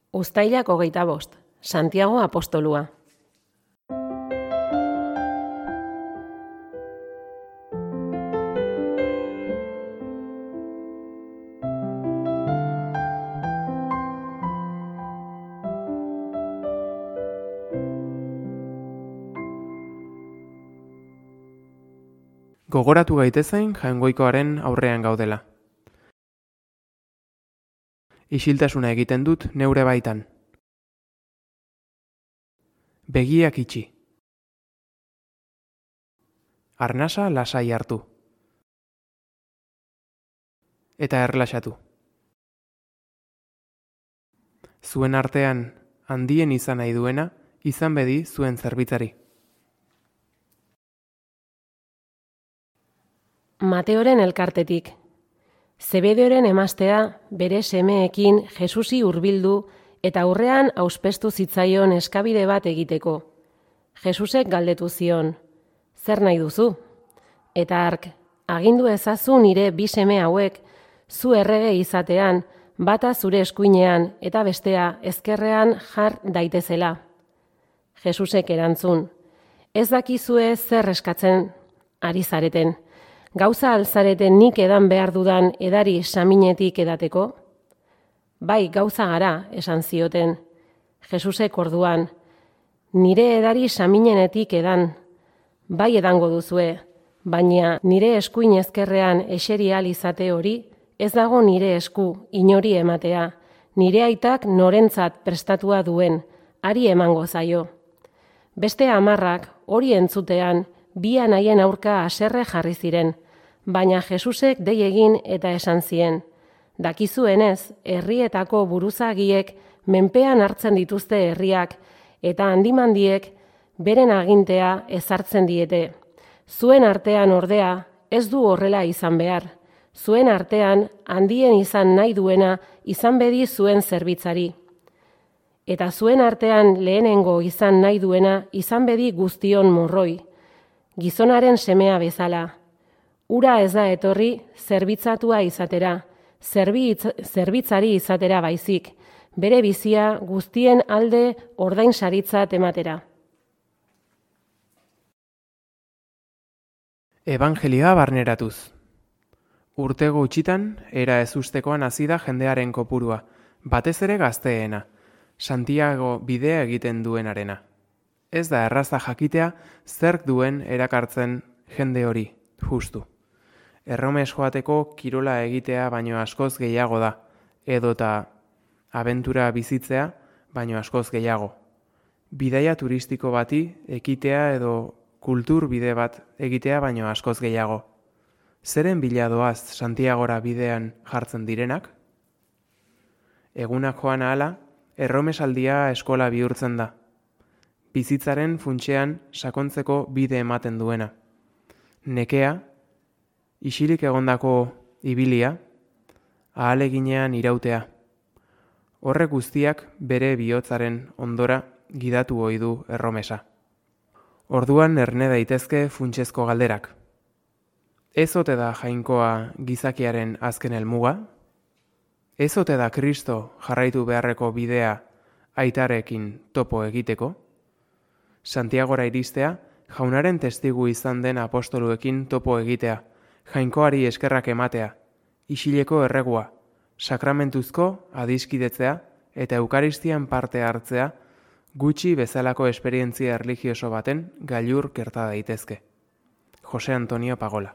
Uztailak 25, Santiago apostolua. Gogoratu gaitezen Jaungoikoaren aurrean gaudela. Isiltasuna egiten dut neure baitan. Begiak itxi. Arnasa lasai hartu. Eta erlaxatu. Zuen artean handien izan nahi duena, izan bedi zuen zerbitzari. Mateoren elkartetik. Zebedeoren emaztea bere semeekin Jesusi hurbildu eta aurrean auspestu zitzaion eskabide bat egiteko. Jesusek galdetu zion, zer nahi duzu? Eta hark, agindu ezazu nire bi seme hauek, zu errege izatean, bata zure eskuinean eta bestea ezkerrean jar daitezela. Jesusek erantzun, ez dakizue zer eskatzen ari zareten. Gauza alzareten nik edan behar dudan edari saminetik edateko? Bai, gauza gara, esan zioten. Jesusek orduan, nire edari saminenetik edan. Bai edango duzue, baina nire eskuin ezkerrean eseri ahal izate hori, ez dago nire esku inori ematea, nire aitak norentzat prestatua duen, hari emango zaio. Beste 10 hori entzutean, bi anaien aurka haserre jarri ziren, baina Jesusek dei egin eta esan zien, dakizuenez, herrietako buruzagiek menpean hartzen dituzte herriak eta handimandiek beren agintea ezartzen diete. Zuen artean ordea ez du horrela izan behar. Zuen artean handien izan nahi duena izan bedi zuen zerbitzari. Eta zuen artean lehenengo izan nahi duena izan bedi guztion morroi, gizonaren semea bezala. Ura ez da etorri zerbitzatua izatera, zerbitzari izatera baizik, bere bizia guztien alde ordainsaritzat ematera. Evangelioa barneratuz. Urte gutxitan, era ezustekoan hasi da jendearen kopurua, batez ere gazteena, Santiago bidea egiten duenarena. Ez da erraza jakitea zerk duen erakartzen jende hori, justu. Erromes joateko kirola egitea baino askoz gehiago da, edota abentura bizitzea baino askoz gehiago. Bidaia turistiko bati ekitea edo kultur bide bat egitea baino askoz gehiago. Zeren bila doaz Santiagora bidean jartzen direnak? Egunak joan ahala, erromesaldia eskola bihurtzen da. Bizitzaren funtsean sakontzeko bide ematen duena. Nekea, isilik egondako ibilia, ahaleginean irautea. Horrek guztiak bere bihotzaren ondora gidatu ohi du erromesa. Orduan erne daitezke funtsezko galderak. Ez ote da jainkoa gizakiaren azken helmuga? Ez ote da Kristo jarraitu beharreko bidea aitarekin topo egiteko? Santiagora iristea, jaunaren testigu izan den apostoluekin topo egitea, jainkoari eskerrak ematea, isileko erregua, sakramentuzko adiskidetzea eta eukaristian parte hartzea gutxi bezalako esperientzia erlijioso baten gailur gerta daitezke. Jose Antonio Pagola.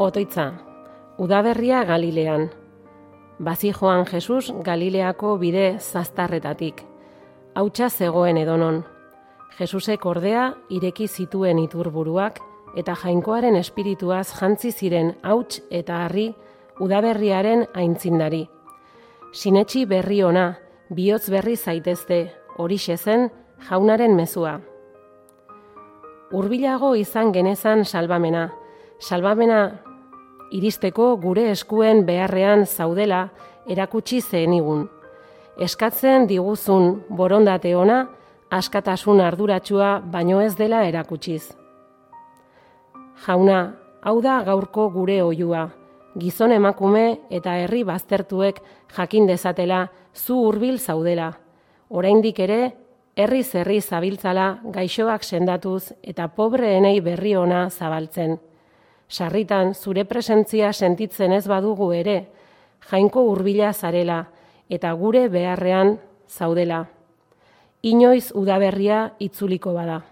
otoitza, udaberria Galilean. Bazi joan Jesus Galileako bide zaztarretatik. Hautsa zegoen edonon. Jesusek ordea ireki zituen iturburuak eta Jainkoaren espirituaz jantzi ziren hauts eta harri udaberriaren aintzindari. Sinetsi berri ona, bihotz berri zaitezte, horixe zen Jaunaren mezua. Hurbilago izan genezan salbamena. Salbamena iristeko gure eskuen beharrean zaudela erakutsi zenigun. Eskatzen diguzun borondate ona, askatasun arduratsua baino ez dela erakutsiz. Jauna, hau da gaurko gure oihua, gizon emakume eta herri baztertuek jakin dezatela zu hurbil zaudela. Oraindik ere, herriz herri zabiltzala gaixoak sendatuz eta pobreenei berri ona zabaltzen. Sarritan zure presentzia sentitzen ez badugu ere, Jainko hurbila zarela eta gure beharrean zaudela. Inoiz udaberria itzuliko bada.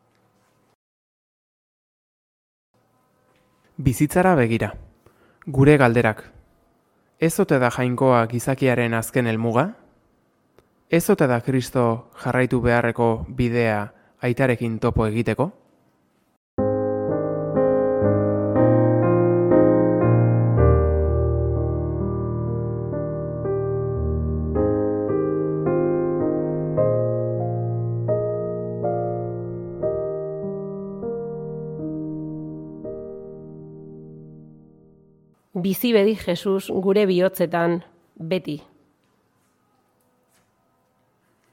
Bizitzara begira. Gure galderak. Ez ote da Jainkoa gizakiaren azken helmuga? Ez ote da Kristo jarraitu beharreko bidea aitarekin topo egiteko? Bizi bedi Jesus gure bihotzetan, beti.